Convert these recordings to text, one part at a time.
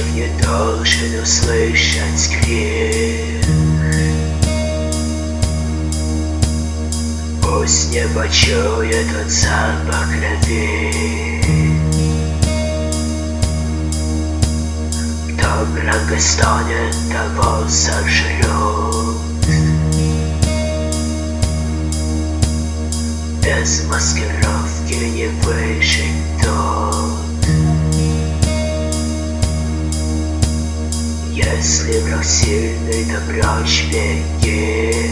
Ключев не должен услышать крик. Пусть не почует он запах крови. Кто громко стонет, того сожрут. Без маскировки не выжить тут. Если враг сильный, то прочь беги.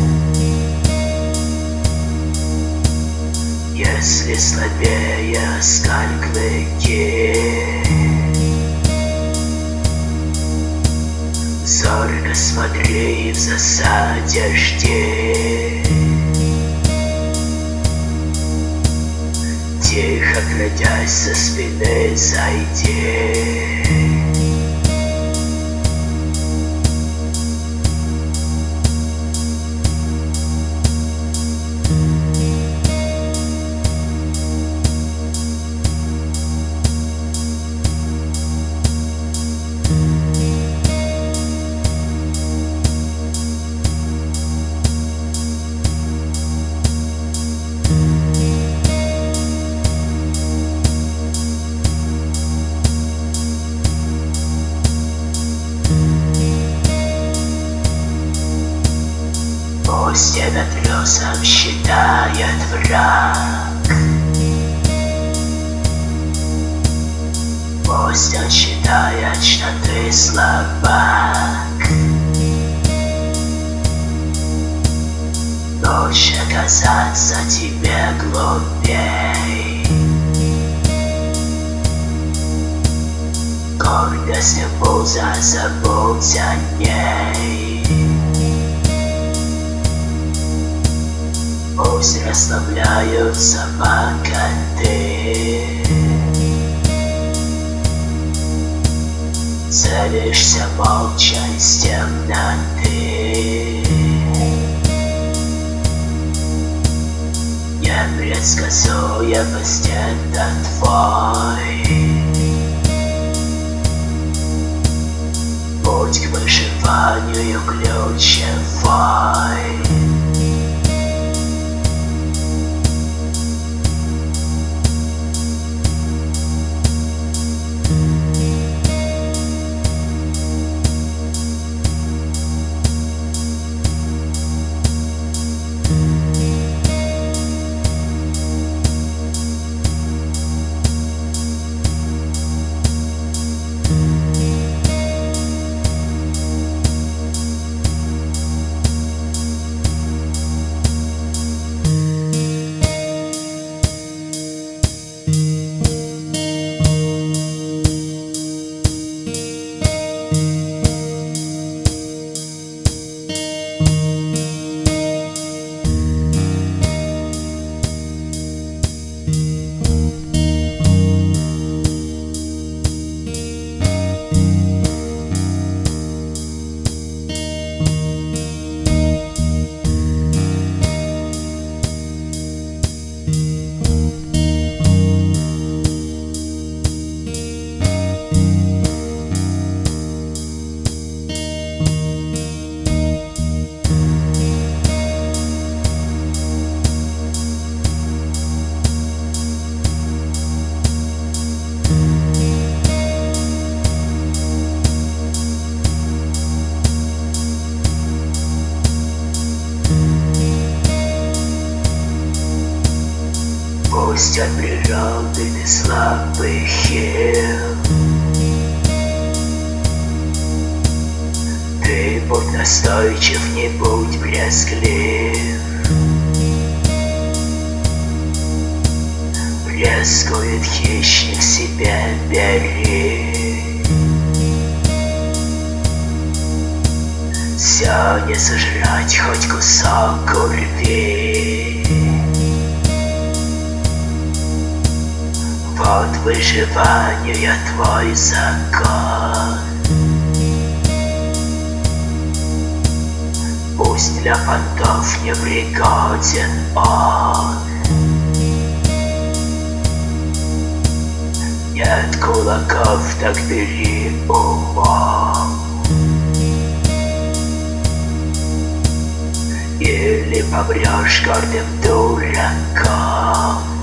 Если слабее, оскаль клыки. Зорко смотри, в засаде жди. Тихо, крадясь со спины, зайди. Пусть тебя трусом считает враг. Пусть он считает, что ты слабак. Лучше казаться тебе глупей. Гордость и пузо, забудь о ней. Пусть расслабляются богаты. Целишься молча из темноты. Непредсказуемость — это твой путь к выживанию ключевой. Пусть от природы ты слабый хил. Ты будь настойчив, не будь брезглив. Брезгует хищник, себе бери. Все не сожрать, хоть кусок урви. Вот выживания твой закон. Пусть для понтов не пригоден он. Нет кулаков, так бери умом. Или помрешь гордым дураком.